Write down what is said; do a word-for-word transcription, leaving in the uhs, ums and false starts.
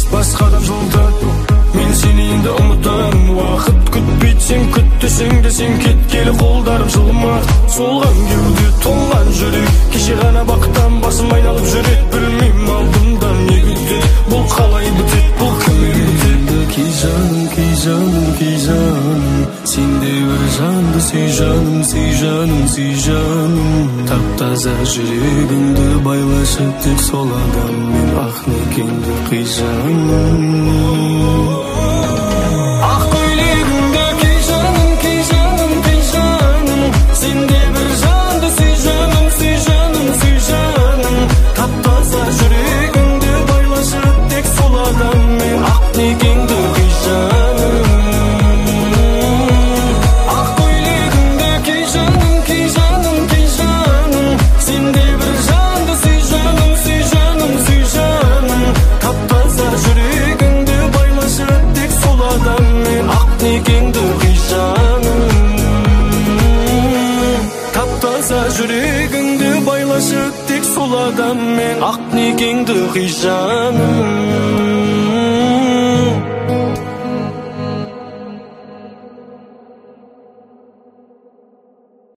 басқадан жылдат. Мен сені енді ұмытам, уақыт күтпейді, сен күттісің де сен кеткелі қолдарым жылмақ. Солған кеуде толған жүрек, кеше ғана бақыттан басым айналып жүрек. Білмеймін алдымда не күтеді, бұл қалай бітеді, бұл кіммен бітеді. Кей жаным, кей жаным, кей жаным, сен де бір жанды сүй жаным, сүй жаным, сүй жаным. Тап-таза жүрегіңді байлашы тек сол адаммен, ақ некеңді қи жаным. Ақ көйлегіңді кей жаным, кей жаным, кей жаным, сен де бір жанды сүй жаным, сүй жаным, сүй жаным. Тап-таза жүрегіңді байлашы тек сол адаммен, ақ некеңді қи жаным. Ақ көйлегіңді кей жаным, кей жаным, кей жаным, сен де бір жанды сүй жаным, сүй жаным, сүй жаным. Тап-таза жүрегіңді байлашы тек сол адаммен, ақ некеңді қи жаным. Тап-таза жүрегіңді байлашы тек сол адаммен, ақ некеңді қи жаным.